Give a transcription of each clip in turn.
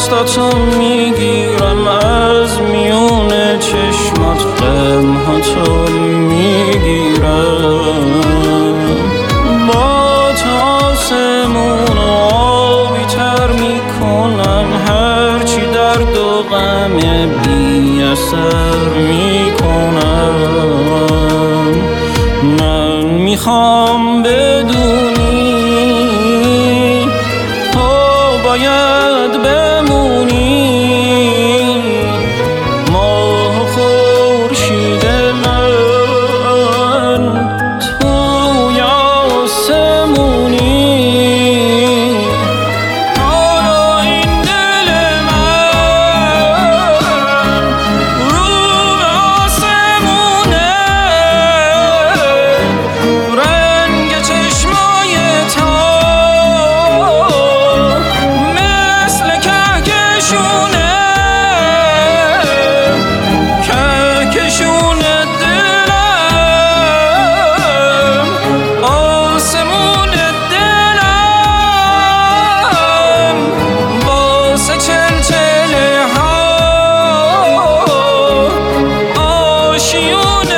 دستاتو میگیرم، از میون چشمات غمهاتو میگیرم، با تو آسمون آبی تر میکنم، هرچی درد و غم بی اثر میکنم. من میخوام بدونی تو باید بمونی، ماه و خورشید من توی آسمونی. حالا این دل من رو به آسمونه، رنگ چشمای تو مثل کهکشونه، کهکشون دلم، آسمون دلم، واسه چلچله ها آشیون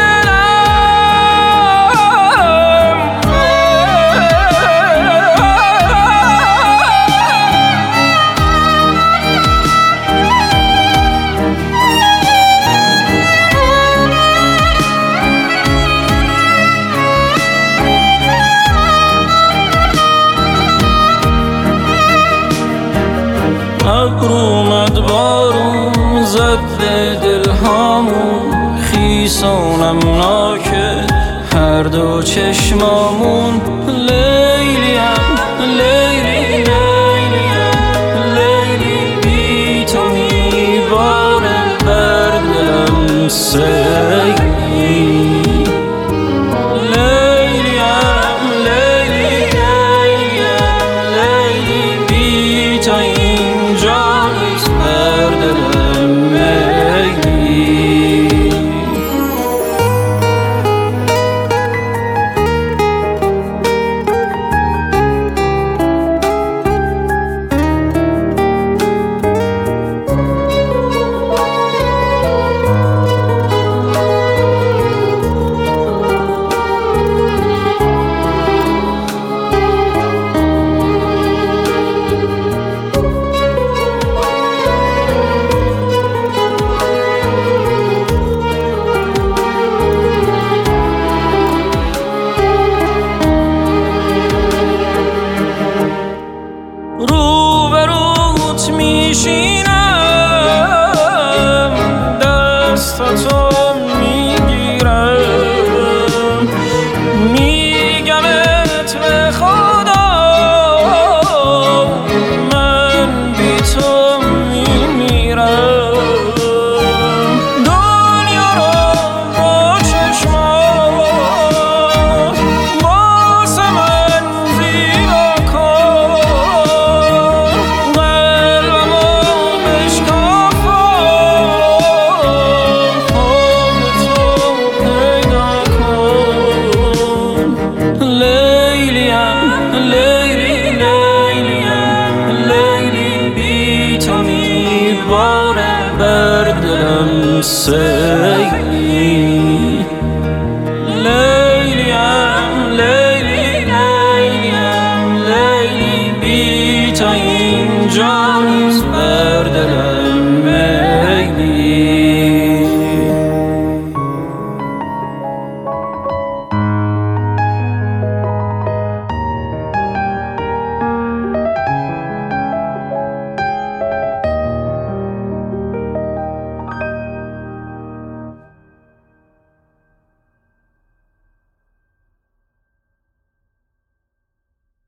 ابر اومد بارون زد به دلهامون، خیس و نمناکه هر دو چشمامون. لیلیم لیلی لیلیم لیلی، بی تو میباره بر دلم سیلی. لیلیم لیلی لیلیم لیلی، بی تو اینجا نیست بر دلم میلی. روبروت میشینم، دستاتو میگیرم، میگمت به خدا من بی تو میمیرم. دنیا رو با چشمات واسه من زیبا کن، لیلیم لیلی لیلیم لیلی، بی تو میباره بر دلم